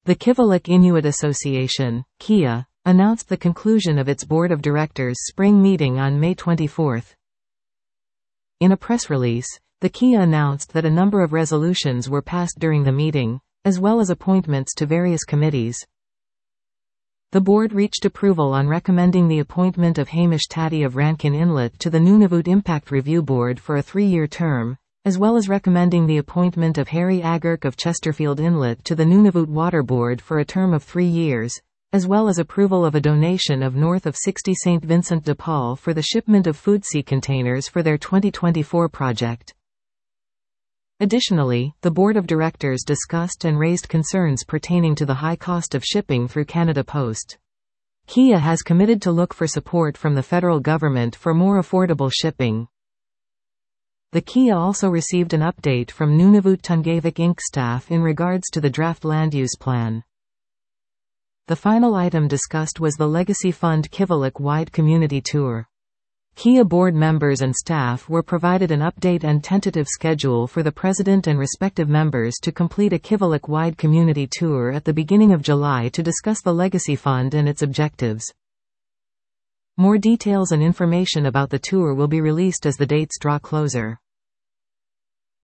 The Kivalliq Inuit Association, KIA, announced the conclusion of its Board of Directors' spring meeting on May 24. In a press release, the KIA announced that a number of resolutions were passed during the meeting, as well as appointments to various committees. The board reached approval on recommending the appointment of Hamish Taddy of Rankin Inlet to the Nunavut Impact Review Board for a 3-year term, as well as recommending the appointment of Harry Agark of Chesterfield Inlet to the Nunavut Water Board for a term of 3 years, as well as approval of a donation of north of 60 St. Vincent de Paul for the shipment of Foodsea containers for their 2024 project. Additionally, the Board of Directors discussed and raised concerns pertaining to the high cost of shipping through Canada Post. KIA has committed to look for support from the federal government for more affordable shipping. The KIA also received an update from Nunavut Tunngavik Inc. staff in regards to the draft land use plan. The final item discussed was the Legacy Fund Kivalliq-wide community tour. KIA board members and staff were provided an update and tentative schedule for the president and respective members to complete a Kivalliq-wide community tour at the beginning of July to discuss the Legacy Fund and its objectives. More details and information about the tour will be released as the dates draw closer.